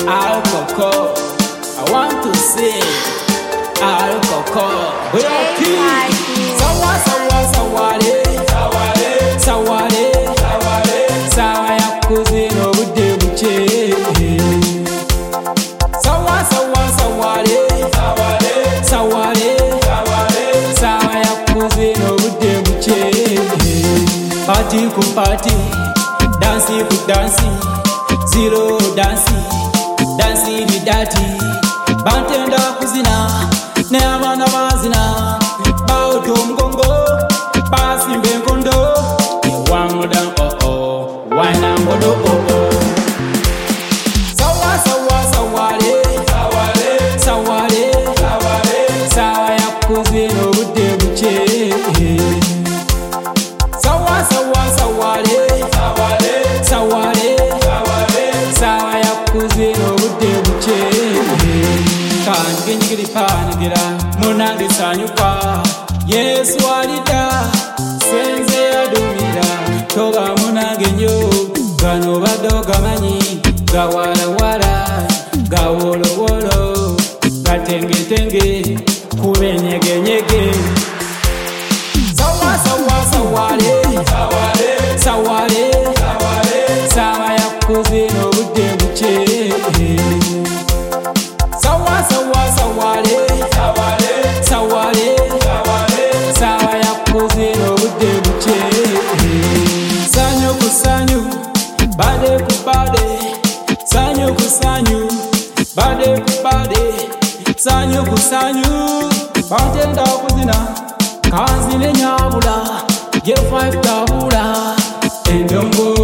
Alcohol, I want to sing. Alcohol, sawa sawa sawale, sawale, sawale, sawale, sawa ya kuzino bude buche. Sawa sawa sawale, sawale, sawale, sawale, sawa ya kuzino bude buche. Party ku party, dancing ku dancing, zero dancing. Dansi ni dati, bantenda kuzina, ne amana mazina, bauto mgongo, basi mbengondo, wango dan oh oh, wana mbodo oh oh. Sawa sawa sawale, sawale, sawale, sawale, sawa ya kuzino bude buche. Sawa sawa sawale, sawale, sawale, sawale, sawa ya kuzino. Kanjigiri panigira munange sanyuka Yesu alida senze yadumira toga munange nyo gano badoga manyi gawala wala gawolo wolo gatenge tenge kubenyege nyege sawa sawa sawale sawale sawale sawale sawa yakuzino budde buche. Sawa sawa sawale, sawale, sawale, sawale, sawa ya kuzino bude buche. Sanyo kusanyu, bade kubade, sanyo kusanyu, bade kubade, sanyo kusanyu, bantenda kuzina, kanzine nyabula, ye 5 tabula, endongo.